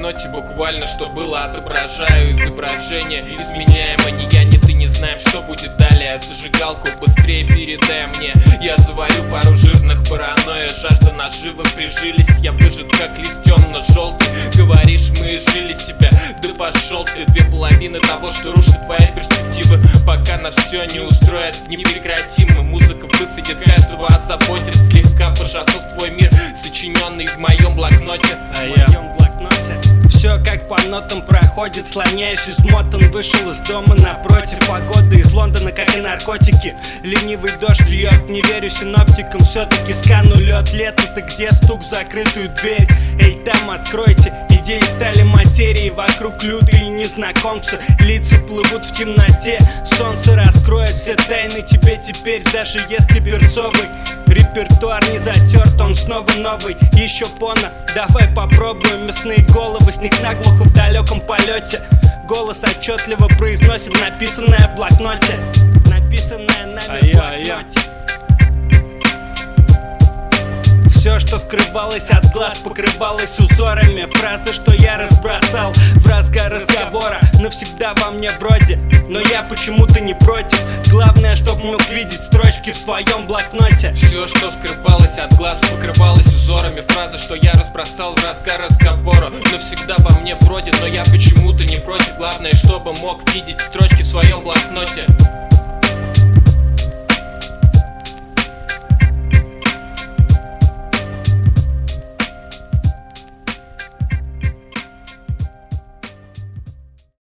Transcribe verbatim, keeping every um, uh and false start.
блокноте буквально, что было, отображаю изображение. Изменяемо ни я, ни ты не знаем, что будет далее. Зажигалку быстрее передай мне. Я заварю пару жирных паранойя. Жажда наживы прижились, я выжат как лист темно-желтый. Говоришь, мы жили себя, да пошел ты. Две половины того, что рушит твои перспективы. Пока нас все не устроит, не прекратим. Музыка высадит, каждого озаботит. Слегка пошатнув твой мир, сочиненный в моем блокноте. А я в моем блокноте. Все как по нотам проходит, слоняюсь измотан. Вышел из дома напротив, погода из Лондона, как и наркотики. Ленивый дождь льет, не верю синоптикам. Все-таки скану лед, лето-то где? Стук в закрытую дверь. Эй, там откройте. Идеи стали материей, вокруг лютые незнакомцы. Лица плывут в темноте, солнце раскроет все тайны тебе теперь. Даже если перцовый репертуар не затерт, он снова новый. Еще пона, давай попробуем. Мясные головы, с них наглухо в далеком полете. Голос отчетливо произносит написанное в блокноте. Написанное на блокноте. Все, что скрывалось от глаз, покрывалось узорами. Фразы, что я разбросал в разгар разговора, навсегда во мне вроде. Но я почему-то не против. Главное, чтоб мог видеть строчки в своем блокноте. Все, что скрывалось от глаз, покрывалось узорами. Фразы, что я разбросал в разгар разговора, навсегда во мне вроде. Но я почему-то не против. Главное, чтобы мог видеть строчки в своем блокноте.